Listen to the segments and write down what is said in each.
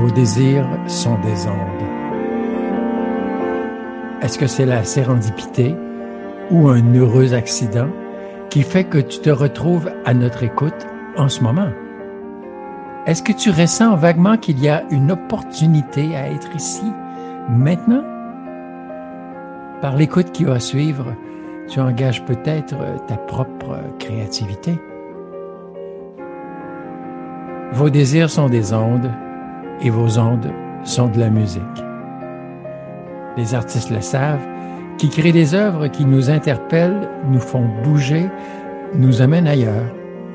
Vos désirs sont des ondes. Est-ce que c'est la sérendipité ou un heureux accident qui fait que tu te retrouves à notre écoute en ce moment? Est-ce que tu ressens vaguement qu'il y a une opportunité à être ici, maintenant? Par l'écoute qui va suivre, tu engages peut-être ta propre créativité. Vos désirs sont des ondes et vos ondes sont de la musique. Les artistes le savent, qui créent des œuvres qui nous interpellent, nous font bouger, nous amènent ailleurs.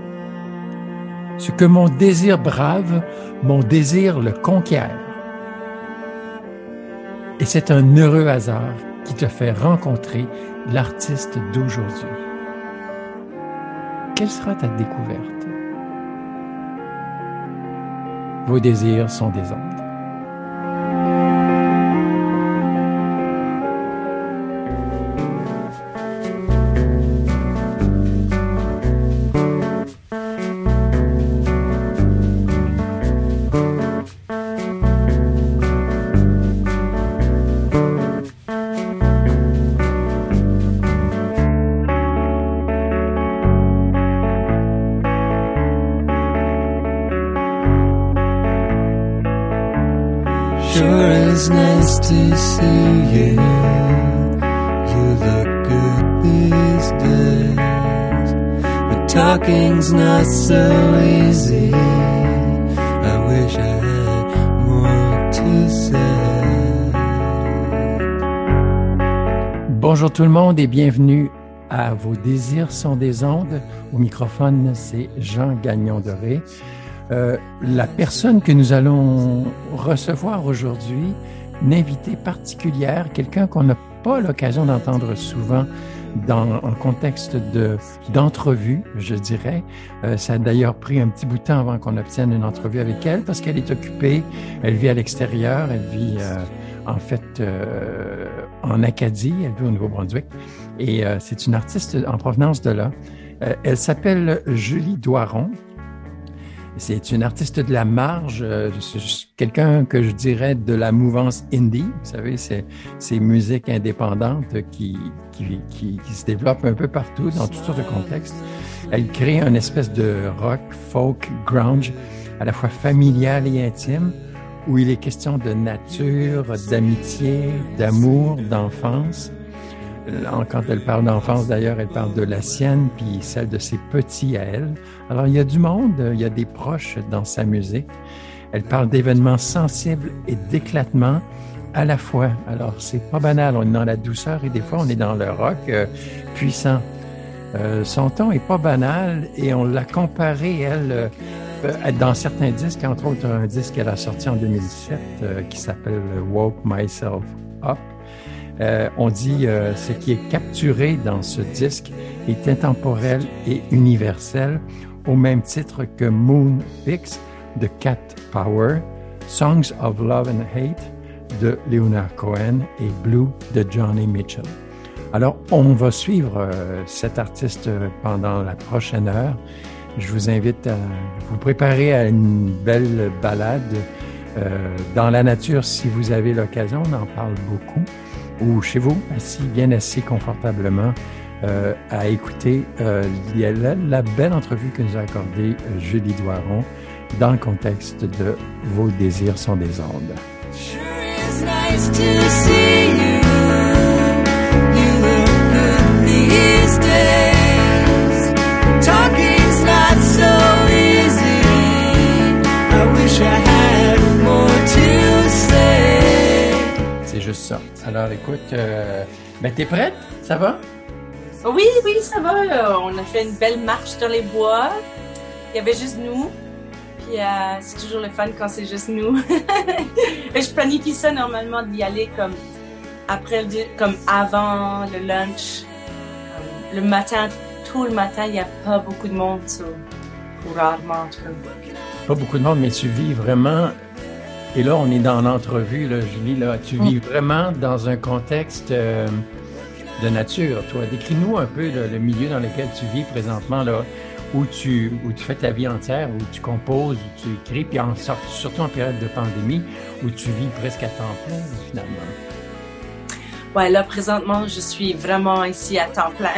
Ce que mon désir brave, mon désir le conquiert. Et c'est un heureux hasard qui te fait rencontrer l'artiste d'aujourd'hui. Quelle sera ta découverte? Vos désirs sont des ondes. Sure is nice to see you. You look good these days, but talking's not so easy. I wish I had more to say. Bonjour tout le monde et bienvenue à Vos désirs sont des ondes. Au microphone, c'est Jean Gagnon-Doré. La personne que nous allons recevoir aujourd'hui, une invitée particulière, quelqu'un qu'on n'a pas l'occasion d'entendre souvent en contexte d'entrevue, je dirais. Ça a d'ailleurs pris un petit bout de temps avant qu'on obtienne une entrevue avec elle parce qu'elle est occupée, elle vit à l'extérieur, elle vit en Acadie, elle vit au Nouveau-Brunswick et c'est une artiste en provenance de là. Elle s'appelle Julie Doiron. C'est une artiste de la marge, quelqu'un que je dirais de la mouvance indie. Vous savez, c'est musique indépendante qui se développe un peu partout, dans toutes sortes de contextes. Elle crée une espèce de rock, folk, grunge, à la fois familial et intime, où il est question de nature, d'amitié, d'amour, d'enfance. Quand elle parle d'enfance, d'ailleurs, elle parle de la sienne, puis celle de ses petits à elle. Alors, il y a du monde, il y a des proches dans sa musique. Elle parle d'événements sensibles et d'éclatement à la fois. Alors, c'est pas banal, on est dans la douceur et des fois, on est dans le rock puissant. Son ton est pas banal et on l'a comparé, elle, dans certains disques, entre autres un disque qu'elle a sorti en 2007 qui s'appelle « Woke Myself Up ». On dit ce qui est capturé dans ce disque est intemporel et universel, au même titre que Moon Pix de Cat Power, Songs of Love and Hate de Leonard Cohen et Blue de Johnny Mitchell. Alors, on va suivre cet artiste pendant la prochaine heure. Je vous invite à vous préparer à une belle balade dans la nature si vous avez l'occasion, on en parle beaucoup. Ou chez vous, bien assis confortablement, à écouter la belle entrevue que nous a accordée Julie Doiron dans le contexte de Vos désirs sont des ondes. Sure is nice to see you. You look good these days. Talking's not so easy. I wish I had more to say. C'est juste ça. Alors, écoute, t'es prête? Ça va? Oui, ça va. On a fait une belle marche dans les bois. Il y avait juste nous. Puis c'est toujours le fun quand c'est juste nous. Je planifie ça normalement d'y aller comme avant le lunch. Le matin, tout le matin, il n'y a pas beaucoup de monde. Ou rarement, en tout cas. Pas beaucoup de monde, mais tu vis vraiment... Et là, on est dans l'entrevue, là, Julie, là, tu vis vraiment dans un contexte de nature, toi. Décris-nous un peu le milieu dans lequel tu vis présentement, là. où tu fais ta vie entière, où tu composes, où tu écris, puis surtout en période de pandémie, où tu vis presque à temps plein, finalement. Ouais, là, présentement, je suis vraiment ici à temps plein.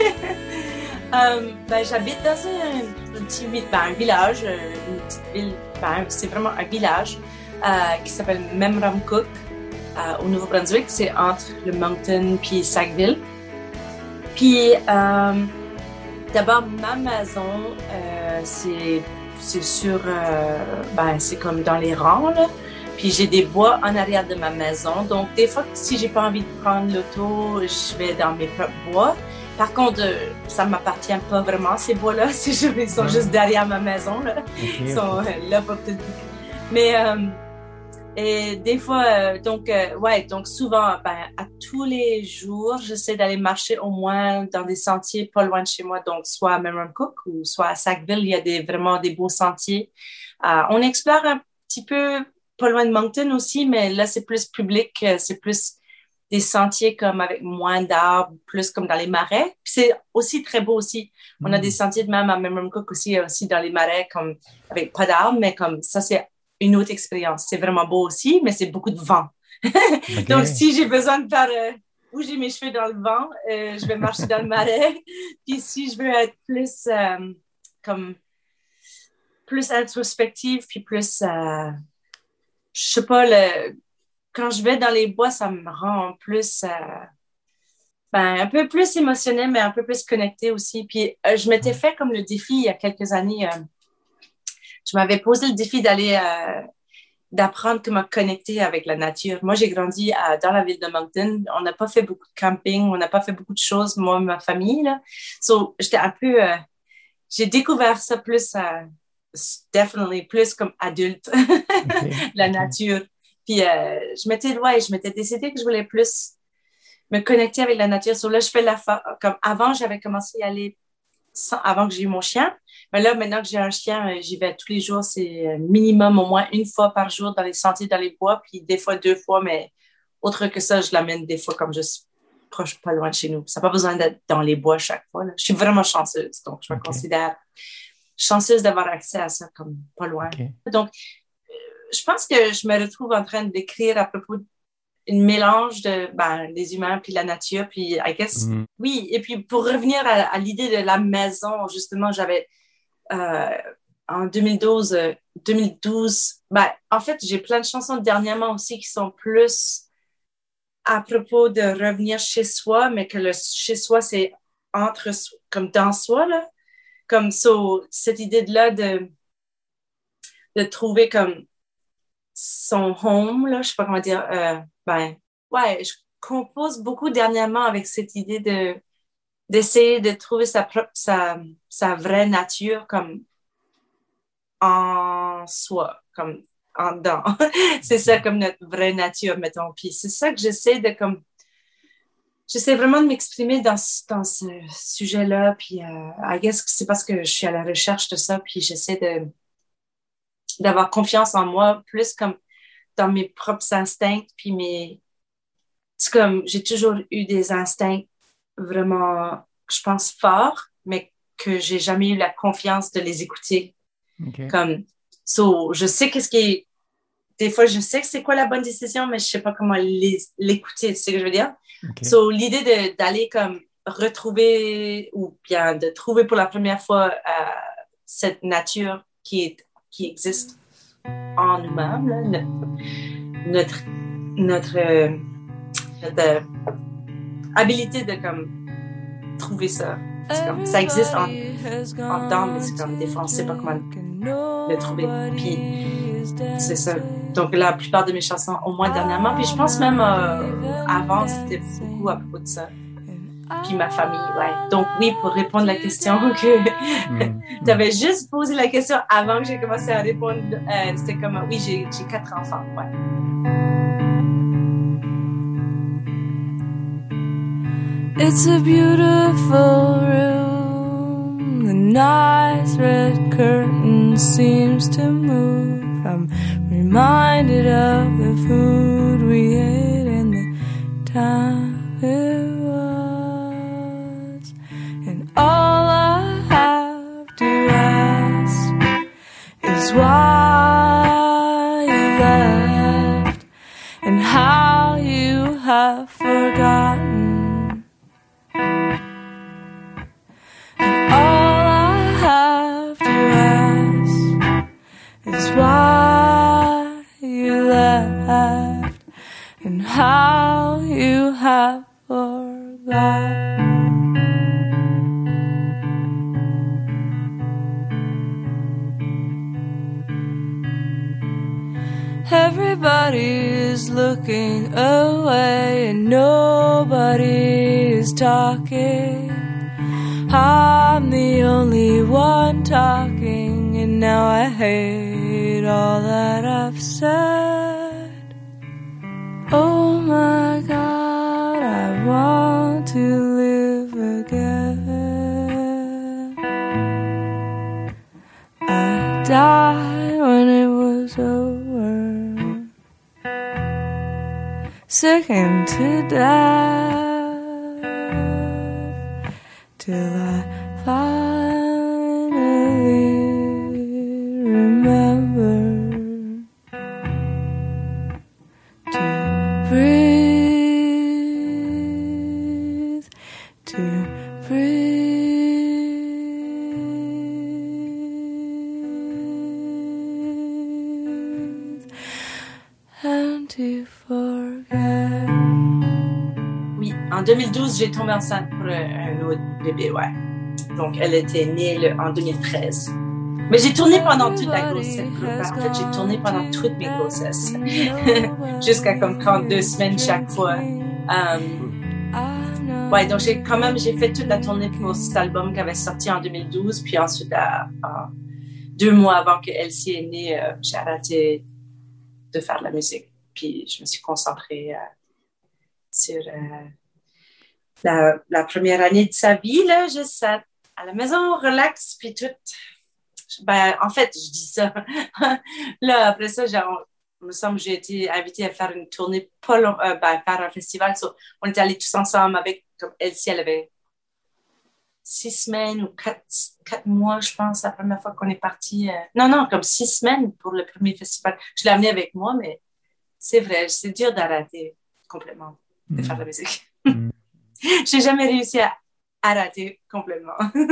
J'habite dans un petit village, une petite ville, c'est vraiment un village qui s'appelle Memramcook au Nouveau-Brunswick. C'est entre le Moncton puis Sackville. Puis, d'abord, ma maison, c'est sur, c'est comme dans les rangs, là. Puis j'ai des bois en arrière de ma maison. Donc, des fois, si j'ai pas envie de prendre l'auto, je vais dans mes propres bois. Par contre, ça m'appartient pas vraiment, ces bois-là. Ils sont juste derrière ma maison, là. Ils sont là pour tout. Mais, et des fois, donc souvent, à tous les jours, j'essaie d'aller marcher au moins dans des sentiers pas loin de chez moi. Donc, soit à Memramcook ou soit à Sackville, il y a vraiment des beaux sentiers. On explore un petit peu pas loin de Moncton aussi, mais là, c'est plus public, c'est plus des sentiers comme avec moins d'arbres, plus comme dans les marais. Puis c'est aussi très beau aussi. On a des sentiers de même à Memramcook aussi dans les marais, comme avec pas d'arbres, mais comme ça, c'est une autre expérience. C'est vraiment beau aussi, mais c'est beaucoup de vent. Okay. Donc, si j'ai besoin de faire bouger mes cheveux dans le vent, je vais marcher dans le marais. Puis si je veux être plus plus introspective, puis plus je sais pas, quand je vais dans les bois, ça me rend plus, un peu plus émotionnel, mais un peu plus connecté aussi. Puis, je m'étais fait comme le défi il y a quelques années. Je m'avais posé le défi d'apprendre comment connecter avec la nature. Moi, j'ai grandi dans la ville de Moncton. On n'a pas fait beaucoup de camping, on n'a pas fait beaucoup de choses, moi et ma famille, là. So, j'étais un peu, j'ai découvert ça plus, definitely plus comme adulte, la nature. Puis je m'étais décidé que je voulais plus me connecter avec la nature. So là, je fais comme avant, j'avais commencé à y aller avant que j'ai eu mon chien. Mais là, maintenant que j'ai un chien, j'y vais tous les jours. C'est minimum au moins une fois par jour dans les sentiers, dans les bois, puis des fois 2 fois, mais autre que ça, je l'amène des fois comme je suis proche, pas loin de chez nous. Ça n'a pas besoin d'être dans les bois chaque fois, là. Je suis vraiment chanceuse, donc je me considère chanceuse d'avoir accès à ça comme pas loin. Donc, je pense que je me retrouve en train d'écrire à propos d'un mélange de des humains puis la nature, puis I guess, oui. Et puis pour revenir à l'idée de la maison, justement, j'avais en 2012, en fait, j'ai plein de chansons dernièrement aussi qui sont plus à propos de revenir chez soi, mais que le chez soi, c'est comme dans soi, là. Comme cette idée-là de trouver comme son home, là, je sais pas comment dire, je compose beaucoup dernièrement avec cette idée d'essayer de trouver sa vraie nature comme en soi, comme en dedans. C'est ça comme notre vraie nature, mettons. Puis c'est ça que j'essaie vraiment de m'exprimer dans ce sujet-là. Puis I guess que c'est parce que je suis à la recherche de ça, puis j'essaie d'avoir confiance en moi, plus comme dans mes propres instincts, puis c'est comme, j'ai toujours eu des instincts vraiment, je pense, forts, mais que j'ai jamais eu la confiance de les écouter. Comme, je sais des fois, je sais que c'est quoi la bonne décision, mais je sais pas comment l'écouter, tu sais ce que je veux dire? L'idée d'aller comme retrouver, ou bien de trouver pour la première fois cette nature qui existe en nous-mêmes, là, notre habilité de comme trouver ça. Comme, ça existe en dedans, mais c'est comme des fois on sait pas comment le trouver. Puis c'est ça. Donc la plupart de mes chansons, au moins dernièrement, puis je pense même avant, c'était beaucoup à propos de ça. Puis ma famille, ouais. Donc oui, pour répondre à la question que tu avais juste posé la question avant que j'ai commencé à répondre, c'était comme, oui, j'ai 4 enfants, ouais. It's a beautiful room. The nice red curtain seems to move. I'm reminded of the food we ate and the time it was. And all I have to left, and how you have forgotten. And all I have to ask is why you left, and how you have forgotten. Everybody is looking away and nobody is talking. I'm the only one talking, and now I hate all that I've said. Oh my God, I want to live again. I died when it was over, second to death, till I finally remember to breathe, to breathe. And to forget. Oui, en 2012, j'ai tombé enceinte pour un autre bébé, ouais. Donc, elle était née en 2013. Mais j'ai tourné pendant toute la grossesse. En fait, j'ai tourné pendant toutes mes grossesses. Jusqu'à comme 32 semaines chaque fois. Ouais, donc j'ai fait toute la tournée pour cet album qui avait sorti en 2012. Puis ensuite, 2 mois avant que Elsie est née, j'ai arrêté de faire de la musique. Puis je me suis concentrée sur la première année de sa vie, là, juste à la maison, relax, puis tout. Ben, en fait, je dis ça. Là, après ça, il me semble que j'ai été invitée à faire une tournée, faire un festival. So, on était allés tous ensemble avec, comme Elsie, elle avait 6 semaines ou 4 mois, je pense, la première fois qu'on est parti. Non, comme 6 semaines pour le premier festival. Je l'ai amené avec moi, mais c'est vrai, c'est dur d'arrêter complètement de faire de la musique. J'ai jamais réussi à arrêter complètement.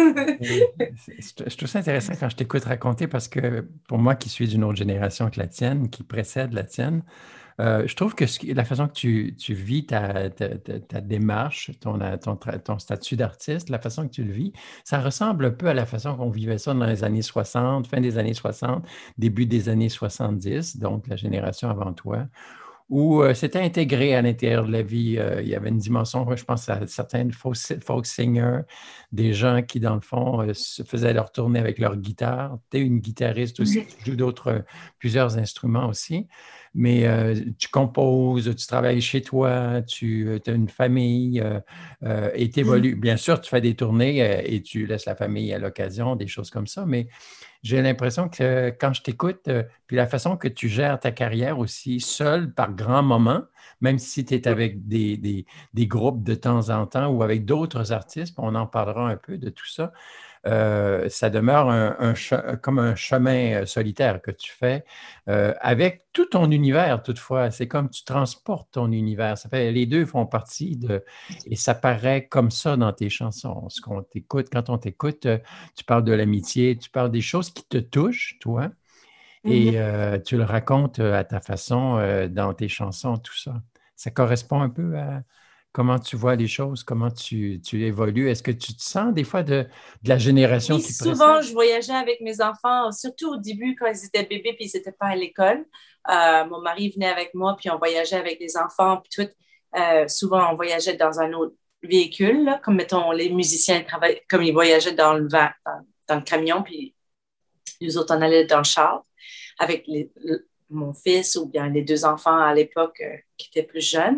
Je trouve ça intéressant quand je t'écoute raconter parce que pour moi qui suis d'une autre génération que la tienne, qui précède la tienne, je trouve que la façon que tu vis ta démarche, ton statut d'artiste, la façon que tu le vis, ça ressemble un peu à la façon qu'on vivait ça dans les années 60, fin des années 60, début des années 70, donc la génération avant toi, où c'était intégré à l'intérieur de la vie. Il y avait une dimension, je pense à certains folk singers, des gens qui, dans le fond, se faisaient leur tournée avec leur guitare. Tu es une guitariste aussi, tu joues plusieurs instruments aussi, mais tu composes, tu travailles chez toi, tu as une famille et tu évolues. Bien sûr, tu fais des tournées et tu laisses la famille à l'occasion, des choses comme ça, mais j'ai l'impression que quand je t'écoute, puis la façon que tu gères ta carrière aussi, seul par grands moments, même si tu es avec des groupes de temps en temps ou avec d'autres artistes, on en parlera un peu de tout ça, ça demeure comme un chemin solitaire que tu fais avec tout ton univers toutefois. C'est comme tu transportes ton univers. Les deux font partie et ça paraît comme ça dans tes chansons. Quand on t'écoute, tu parles de l'amitié, tu parles des choses qui te touchent, toi, et tu le racontes à ta façon dans tes chansons, tout ça. Ça correspond un peu à comment tu vois les choses, comment tu évolues. Est-ce que tu te sens des fois de la génération qui précède? Souvent, je voyageais avec mes enfants, surtout au début quand ils étaient bébés puis ils n'étaient pas à l'école. Mon mari venait avec moi puis on voyageait avec les enfants puis tout. Souvent, on voyageait dans un autre véhicule, là, comme mettons les musiciens travaillaient, comme ils voyageaient dans le camion puis nous autres on allait dans le char avec mon fils ou bien les 2 enfants à l'époque qui étaient plus jeunes.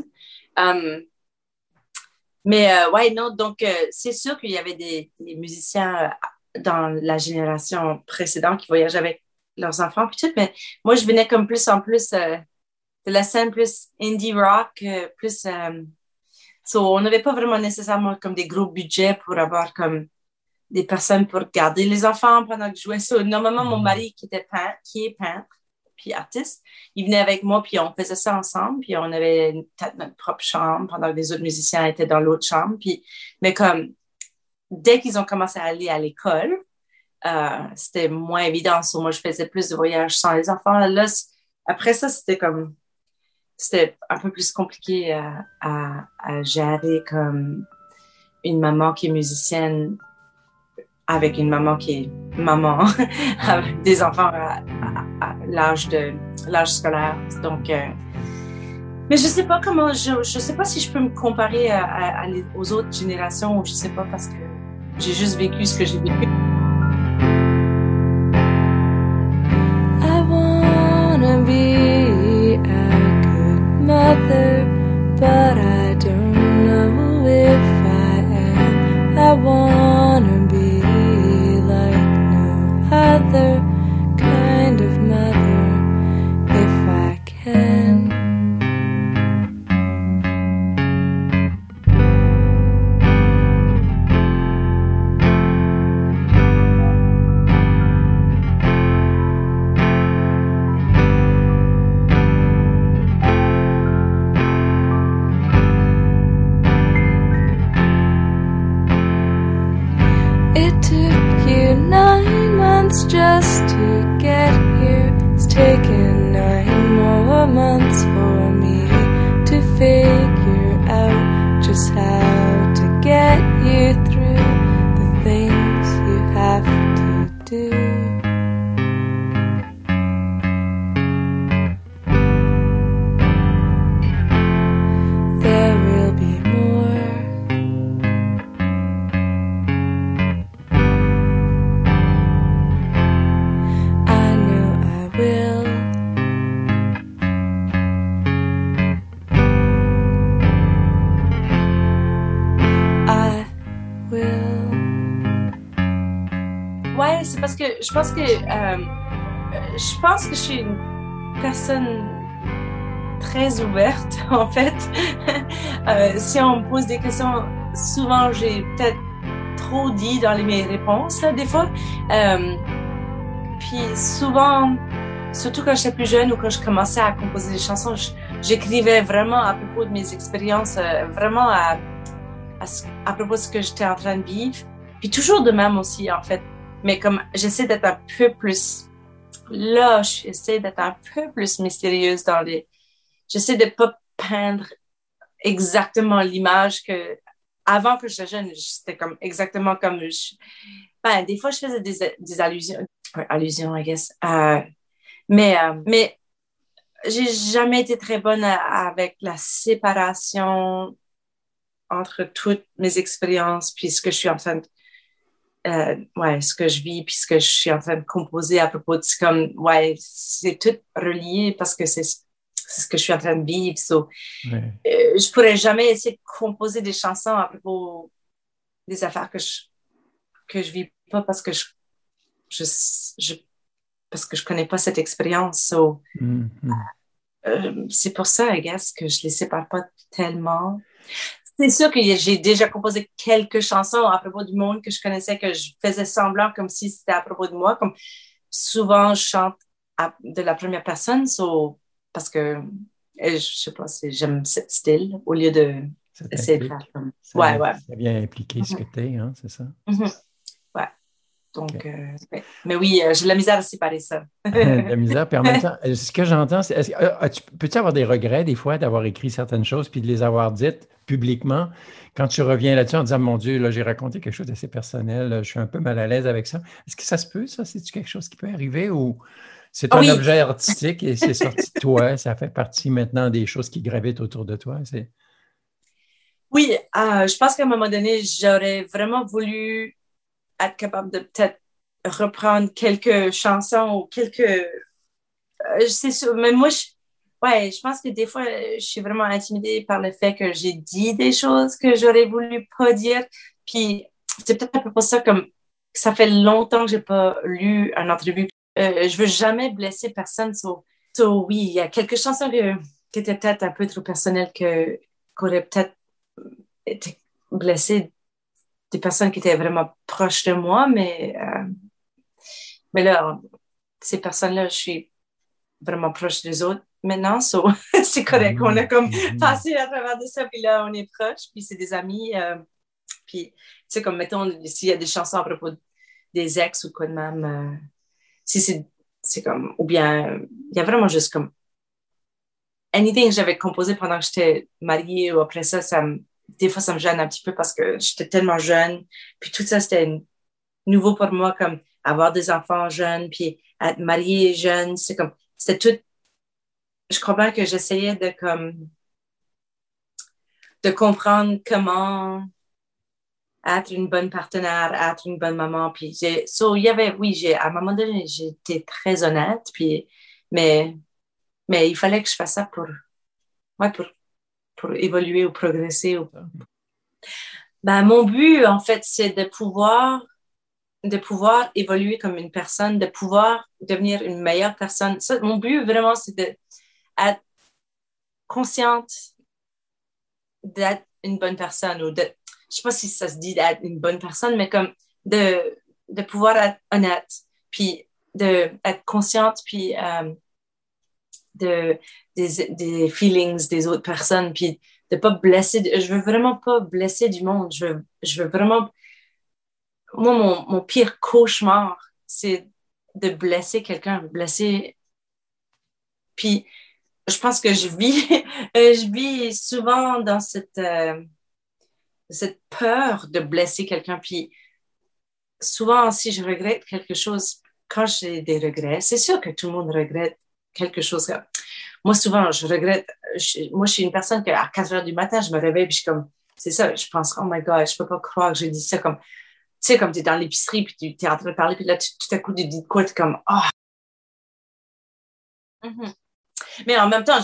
Mais ouais, non, donc c'est sûr qu'il y avait des musiciens dans la génération précédente qui voyageaient avec leurs enfants puis tout, mais moi je venais comme plus en plus de la scène plus indie rock, plus on n'avait pas vraiment nécessairement comme des gros budgets pour avoir comme des personnes pour garder les enfants pendant que je jouais ça. Normalement, mon mari qui est peintre, puis artistes. Ils venaient avec moi, puis on faisait ça ensemble, puis on avait peut-être notre propre chambre pendant que les autres musiciens étaient dans l'autre chambre. Mais comme dès qu'ils ont commencé à aller à l'école, c'était moins évident. Moi, je faisais plus de voyages sans les enfants. Là, après ça, c'était un peu plus compliqué à gérer comme une maman qui est musicienne avec une maman qui est maman avec des enfants à l'âge scolaire. Donc, mais je sais pas comment, je sais pas si je peux me comparer aux autres générations, je sais pas parce que j'ai juste vécu ce que j'ai vécu. I wanna be a good mother, but I don't know if I am. I wanna be like no other kind of mother, if I can. Just to get here, it's taken 9 more months for me to figure out just how to get you through the things you have to do. There will be more. Ouais, c'est parce que je pense que je suis une personne très ouverte en fait. Si on me pose des questions, souvent j'ai peut-être trop dit dans mes réponses là, des fois. Puis souvent, surtout quand j'étais plus jeune ou quand je commençais à composer des chansons, j'écrivais vraiment à propos de mes expériences, vraiment à propos de ce que j'étais en train de vivre. Puis toujours de même aussi en fait. Mais comme j'essaie d'être un peu plus lâche, j'essaie d'être un peu plus mystérieuse j'essaie de pas peindre exactement l'image que avant que j'étais jeune, c'était comme exactement comme des fois je faisais des allusions, I guess. Mais j'ai jamais été très bonne avec la séparation entre toutes mes expériences puis ce que je suis en train de ce que je vis puis ce que je suis en train de composer à propos de c'est tout relié parce que c'est ce que je suis en train de vivre. Je pourrais jamais essayer de composer des chansons à propos des affaires que je vis pas parce que parce que je connais pas cette expérience. C'est pour ça, I guess, que je les sépare pas tellement. C'est sûr que j'ai déjà composé quelques chansons à propos du monde que je connaissais, que je faisais semblant comme si c'était à propos de moi. Comme souvent, je chante de la première personne, parce que je sais pas, j'aime ce style au lieu d'essayer de faire comme. Ouais. Ça vient impliquer ce que t'es, hein, c'est ça? Mm-hmm. Ouais. Donc, mais oui, j'ai de la misère à séparer ça. De la misère, puis en même temps, ce que j'entends, c'est, peux-tu avoir des regrets des fois d'avoir écrit certaines choses puis de les avoir dites publiquement quand tu reviens là-dessus en disant, mon Dieu, là, j'ai raconté quelque chose d'assez personnel, je suis un peu mal à l'aise avec ça. Est-ce que ça se peut, ça? C'est-tu quelque chose qui peut arriver ou c'est un objet artistique et c'est sorti de toi, ça fait partie maintenant des choses qui gravitent autour de toi? Oui, je pense qu'à un moment donné, j'aurais vraiment voulu être capable de peut-être reprendre quelques chansons ou c'est sûr, mais moi, je pense que des fois, je suis vraiment intimidée par le fait que j'ai dit des choses que j'aurais voulu pas dire. Puis, c'est peut-être un peu pour ça, comme ça fait longtemps que j'ai pas lu une entrevue. Je veux jamais blesser personne. Oui, il y a quelques chansons qui étaient peut-être un peu trop personnelles qu'auraient peut-être été blessées des personnes qui étaient vraiment proches de moi, mais là, ces personnes-là, je suis vraiment proche des autres maintenant, so, c'est correct. On a comme passé à travers de ça, puis là, on est proches, puis c'est des amis. Puis, tu sais, comme mettons, s'il y a des chansons à propos des ex ou quoi de même, si c'est comme, ou bien, il y a vraiment juste comme anything que j'avais composé pendant que j'étais mariée ou après ça, des fois, ça me gêne un petit peu parce que j'étais tellement jeune. Puis tout ça, c'était nouveau pour moi, comme avoir des enfants jeunes, puis être mariée jeune. C'était tout. Je crois bien que j'essayais de comprendre comment être une bonne partenaire, être une bonne maman. Puis à un moment donné, j'étais très honnête, puis, mais il fallait que je fasse ça pour évoluer ou progresser. Ben, mon but, en fait, c'est de pouvoir évoluer comme une personne, de pouvoir devenir une meilleure personne. Ça, mon but, vraiment, c'est d'être consciente d'être une bonne personne ou je sais pas si ça se dit d'être une bonne personne, mais comme de pouvoir être honnête, puis d'être consciente, puis des feelings des autres personnes, puis de pas blesser. Je veux vraiment pas blesser du monde. Je veux vraiment. Moi, mon pire cauchemar, c'est de blesser quelqu'un, blesser. Puis, je pense que je vis souvent dans cette peur de blesser quelqu'un. Puis, souvent, si je regrette quelque chose, quand j'ai des regrets, c'est sûr que tout le monde regrette quelque chose. Moi, souvent, je regrette. Moi, je suis une personne qu'à 4 heures du matin, je me réveille, puis je suis comme, c'est ça, je pense, oh my God, je peux pas croire que j'ai dit ça, comme, tu sais, comme tu es dans l'épicerie, puis tu es en train de parler, puis là, tout à coup, tu dis quoi, tu es comme, oh. Mm-hmm. Mais en même temps,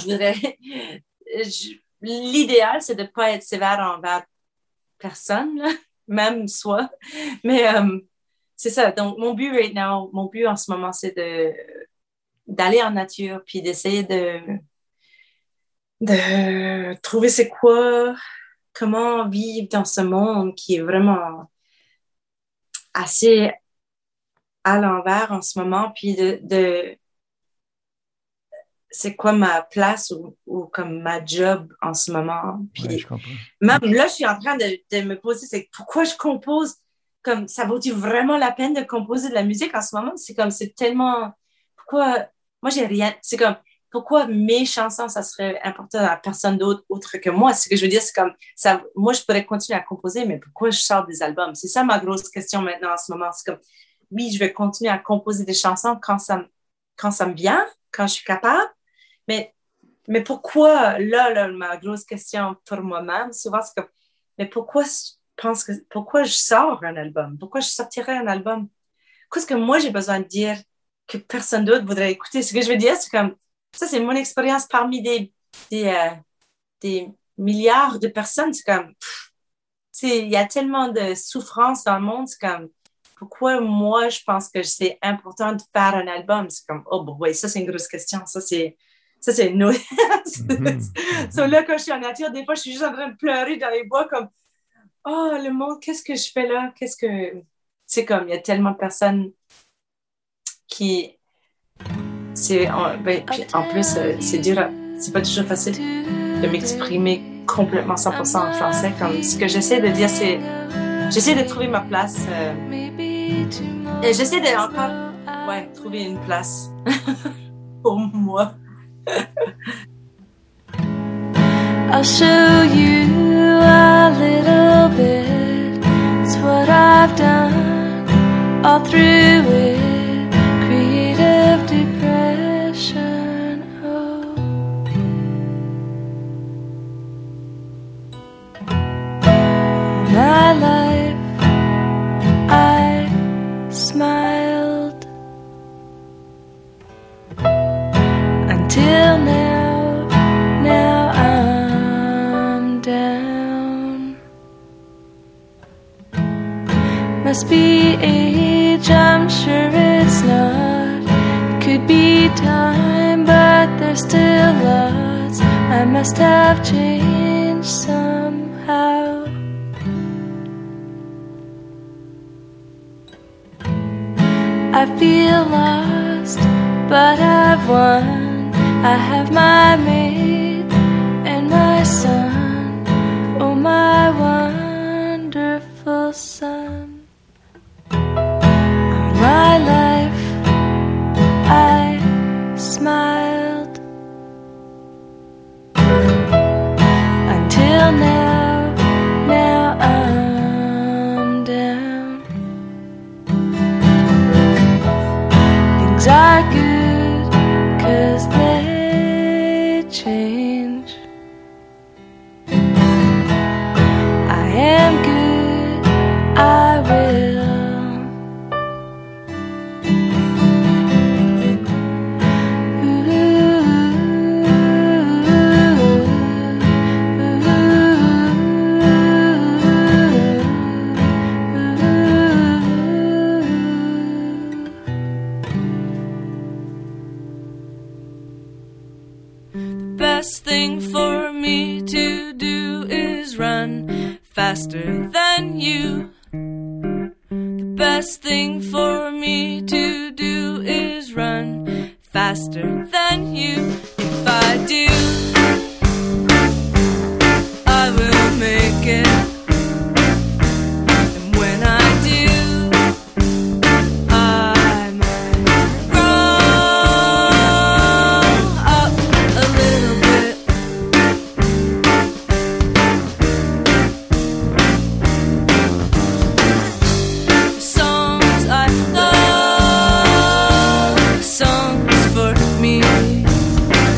l'idéal, c'est de ne pas être sévère envers personne, là, même soi. Mais c'est ça. Donc, mon but en ce moment, c'est d'aller en nature, puis d'essayer de trouver c'est quoi, comment vivre dans ce monde qui est vraiment assez à l'envers en ce moment, puis c'est quoi ma place ou comme ma job en ce moment. Puis ouais, je comprends. Même là, je suis en train de me poser, c'est pourquoi je compose, comme ça vaut-il vraiment la peine de composer de la musique en ce moment? C'est tellement, pourquoi, moi j'ai rien, c'est comme, pourquoi mes chansons, ça serait important à personne d'autre autre que moi? Ce que je veux dire, c'est comme, ça, moi je pourrais continuer à composer, mais pourquoi je sors des albums? C'est ça ma grosse question maintenant en ce moment. C'est comme, oui, je vais continuer à composer des chansons quand ça me vient, quand je suis capable, mais pourquoi, là, ma grosse question pour moi-même, souvent, c'est comme, mais pourquoi je sors un album? Pourquoi je sortirais un album? Qu'est-ce que moi, j'ai besoin de dire que personne d'autre voudrait écouter? Ce que je veux dire, c'est comme, ça, c'est mon expérience parmi des milliards de personnes. C'est comme, il y a tellement de souffrance dans le monde, c'est comme, pourquoi moi, je pense que c'est important de faire un album? C'est comme, oh, bon, ouais, ça, c'est une grosse question. Ça, c'est une autre. So, là, quand je suis en nature, des fois, je suis juste en train de pleurer dans les bois comme, oh, le monde, qu'est-ce que je fais là? C'est comme, il y a tellement de personnes qui... en plus, c'est dur, c'est pas toujours facile de m'exprimer complètement 100% en français. Comme, ce que j'essaie de dire, c'est... J'essaie de trouver ma place. Et j'essaie de encore trouver une place pour moi. I'll show you a little bit. It's what I've done all through it. Creative depression. Oh. My life, I smiled until now. Must be age, I'm sure it's not. Could be time, but there's still lots. I must have changed somehow. I feel lost, but I've won. I have my maid and my son, oh my wonderful son. All my life I smiled until now I'm down. Things are good 'cause they change. I am good, I will. Best thing for me to do is run faster than you. The best thing for me to do is run faster than you. If I do, I will make it. And when I do, I might roll up a little bit. The songs I love, songs for me.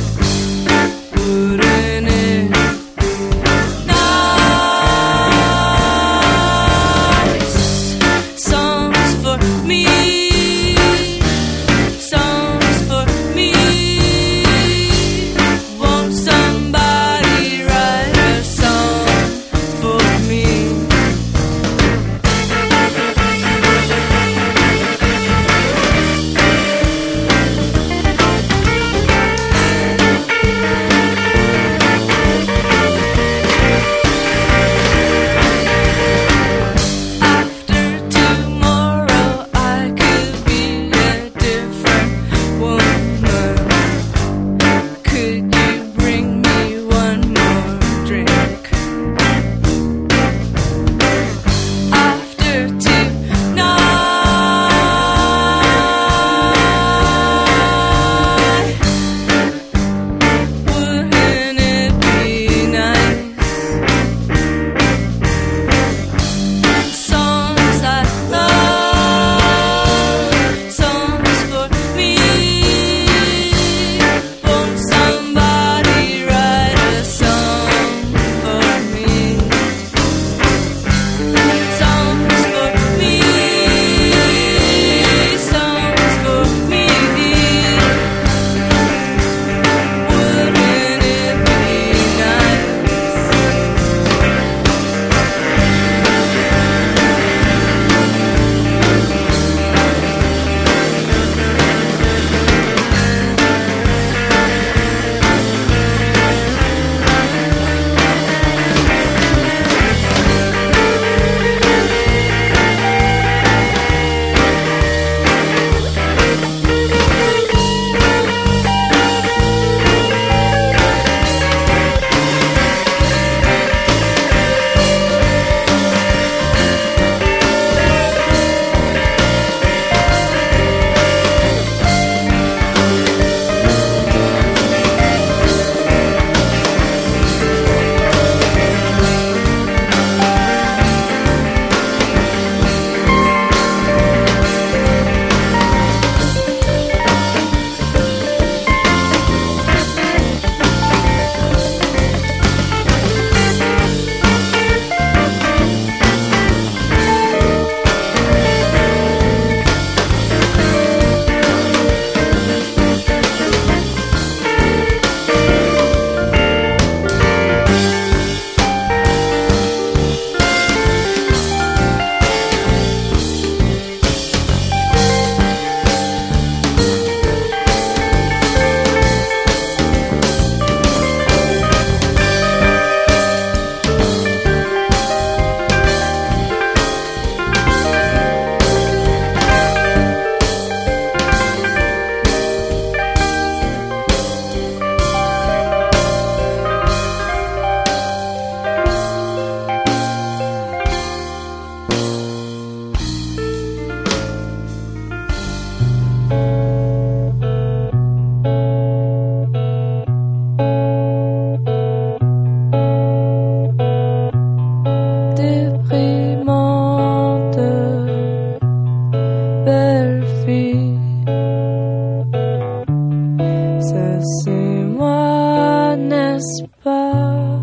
laisse pas.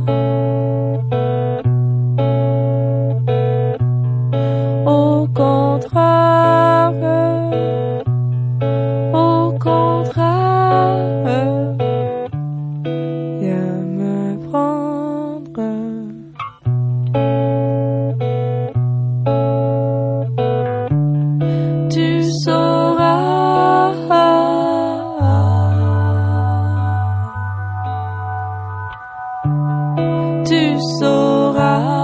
Au contraire, viens me prendre. Tu sauras, tu sauras.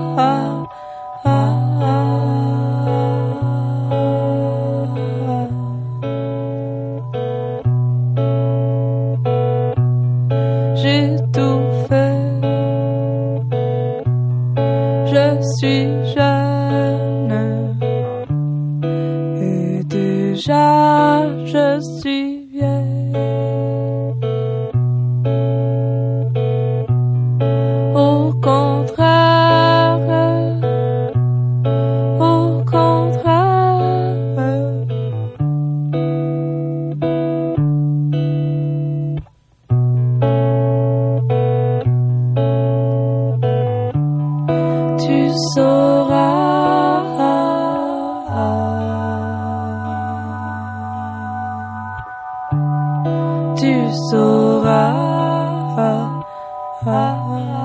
J'ai tout fait, je suis jeune et déjà je suis vieille. Au contraire, au contraire, tu sauras, tu sauras.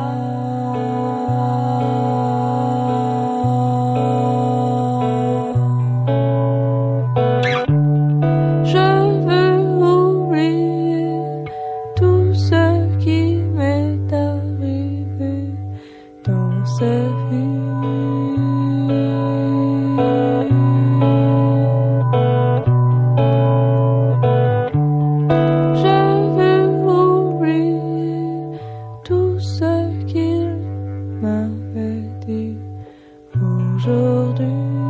Je veux oublier tout ce qui m'est arrivé dans cette vie. Je veux oublier tout ce qu'il m'avait dit aujourd'hui.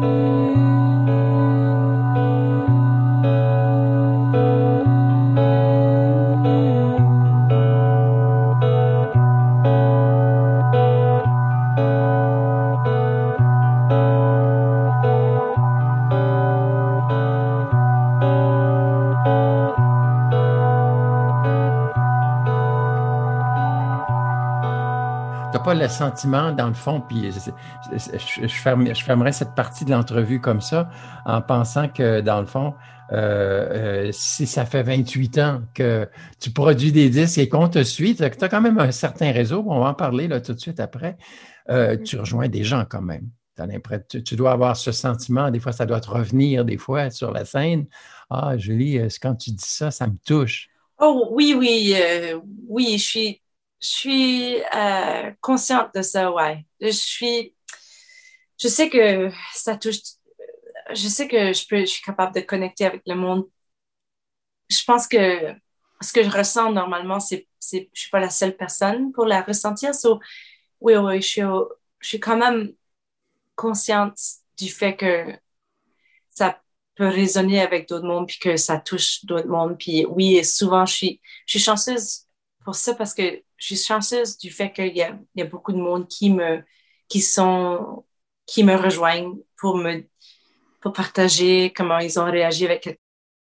T'as pas le sentiment, dans le fond, puis je fermerais cette partie de l'entrevue comme ça, en pensant que, dans le fond, si ça fait 28 ans que tu produis des disques et qu'on te suit, tu as quand même un certain réseau, on va en parler là, tout de suite après, tu rejoins des gens quand même. Tu dois avoir ce sentiment, des fois ça doit te revenir, des fois, sur la scène. Ah, Julie, quand tu dis ça, ça me touche. Oh oui, oui, je suis consciente de ça, ouais. Je sais que ça touche, je sais que je suis capable de connecter avec le monde. Je pense que ce que je ressens normalement, je suis pas la seule personne pour la ressentir. So, oui, je suis quand même consciente du fait que ça peut résonner avec d'autres mondes puis que ça touche d'autres mondes. Puis oui, et souvent, je suis chanceuse pour ça parce que je suis chanceuse du fait qu'il y a beaucoup de monde qui me rejoignent pour partager comment ils ont réagi avec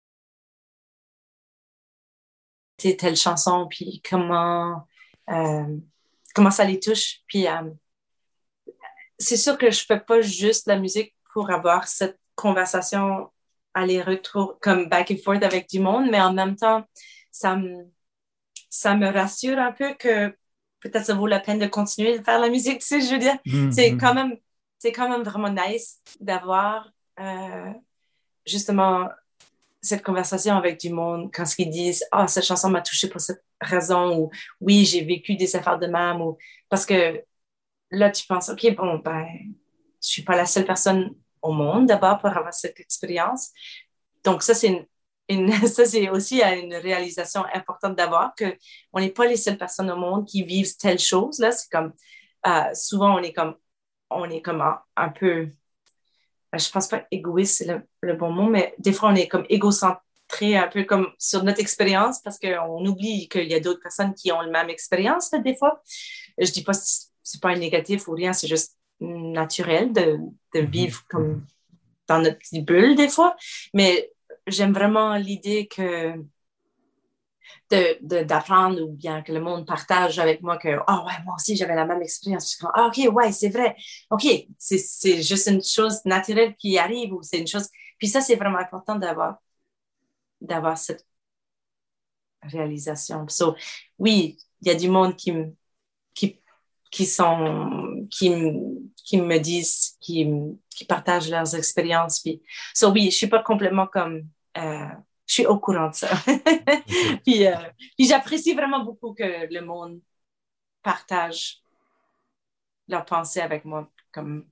telle chanson puis comment ça les touche. Puis c'est sûr que je fais pas juste la musique pour avoir cette conversation aller-retour comme back and forth avec du monde, mais en même temps, ça me rassure un peu que peut-être ça vaut la peine de continuer de faire la musique, tu sais, je veux dire. Mm-hmm. C'est quand même vraiment nice d'avoir justement cette conversation avec du monde quand ils disent « Ah, cette chanson m'a touchée pour cette raison » ou « Oui, j'ai vécu des affaires de même » ou parce que là, tu penses « OK, bon, ben, je suis pas la seule personne au monde d'abord pour avoir cette expérience. » Donc ça, c'est ça, c'est aussi une réalisation importante d'avoir que on n'est pas les seules personnes au monde qui vivent telle chose. Là, c'est comme souvent on est comme un peu, je pense pas égoïste c'est le bon mot, mais des fois on est comme égocentré un peu comme sur notre expérience parce qu'on oublie qu'il y a d'autres personnes qui ont la même expérience là, des fois. Je dis pas c'est pas un négatif ou rien, c'est juste naturel de vivre comme dans notre petite bulle des fois, mais j'aime vraiment l'idée que d'apprendre ou bien que le monde partage avec moi que, oh ouais, moi aussi, j'avais la même expérience. Je suis comme, ah, OK, ouais, c'est vrai. OK, c'est juste une chose naturelle qui arrive ou c'est une chose. Puis ça, c'est vraiment important d'avoir cette réalisation. So, oui, il y a du monde qui me disent, qui partagent leurs expériences. Puis, so, oui, je suis pas complètement comme, je suis au courant de ça. puis j'apprécie vraiment beaucoup que le monde partage leurs pensées avec moi. Comme,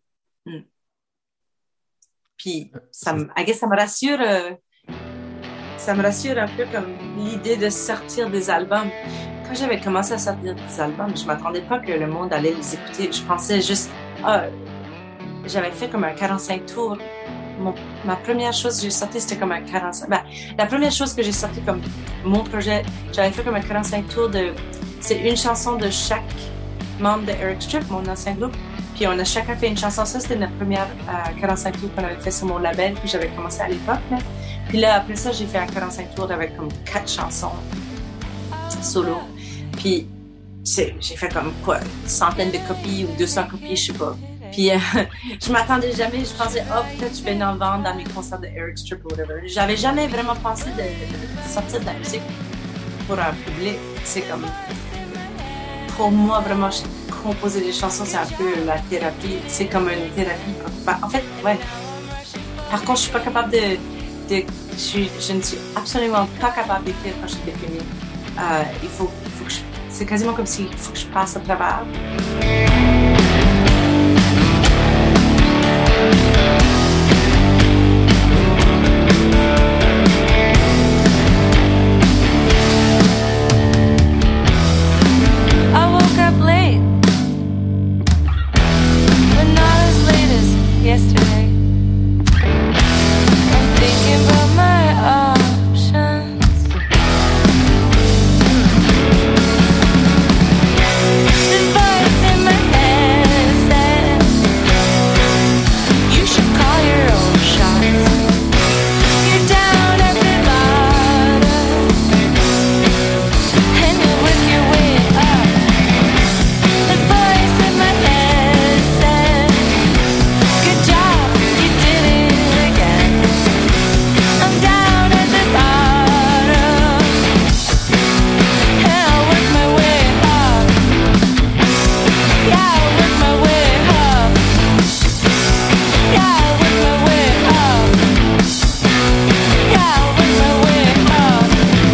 Puis, I guess ça me rassure un peu comme l'idée de sortir des albums. Quand j'avais commencé à sortir des albums, je m'attendais pas que le monde allait les écouter. Je pensais juste, j'avais fait comme un 45 tours. Ma première chose que j'ai sorti, c'était comme un 45. La première chose que j'ai sorti comme mon projet, j'avais fait comme un 45 tours c'est une chanson de chaque membre de Eric Strip, mon ancien groupe. Puis on a chacun fait une chanson. Ça, c'était notre première 45 tours qu'on avait fait sur mon label, puis j'avais commencé à l'époque. Là. Puis là, après ça, j'ai fait un 45 tours avec comme 4 chansons solo. Puis j'ai fait comme quoi, une centaine de copies ou 200 copies, je sais pas. Puis je m'attendais jamais, je pensais, peut-être je vais en vendre dans mes concerts de Eric Strip ou whatever. J'avais jamais vraiment pensé de sortir de la musique pour un public. C'est comme, pour moi, vraiment, composer des chansons, c'est un peu la thérapie. C'est comme une thérapie. En fait, ouais. Par contre, je suis pas capable je ne suis absolument pas capable d'écrire quand je suis déprimée. Il faut que c'est quasiment comme s'il faut que je passe à travers. I woke up late, but not as late as yesterday. I'm thinking about my options. This voice in my head says you should call your own shots. You're down at the bottom, and you'll work your way up. The voice in my head said, good job, you did it again. I'm down at the bottom, and I'll work my way up. Yeah, I'll work my way up. Yeah, I'll work my way up. Yeah, I'll work my way up.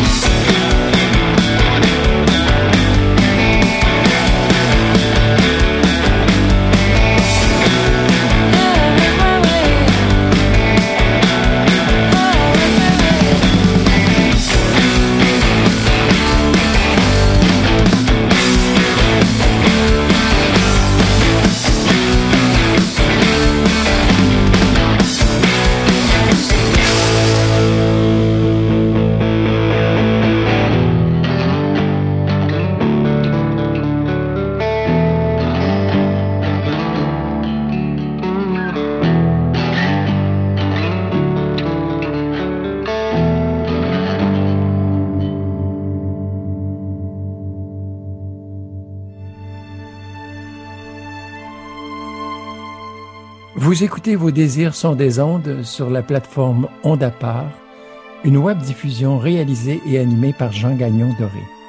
Vous écoutez Vos désirs sont des ondes sur la plateforme Onde à part, une web diffusion réalisée et animée par Jean Gagnon Doré.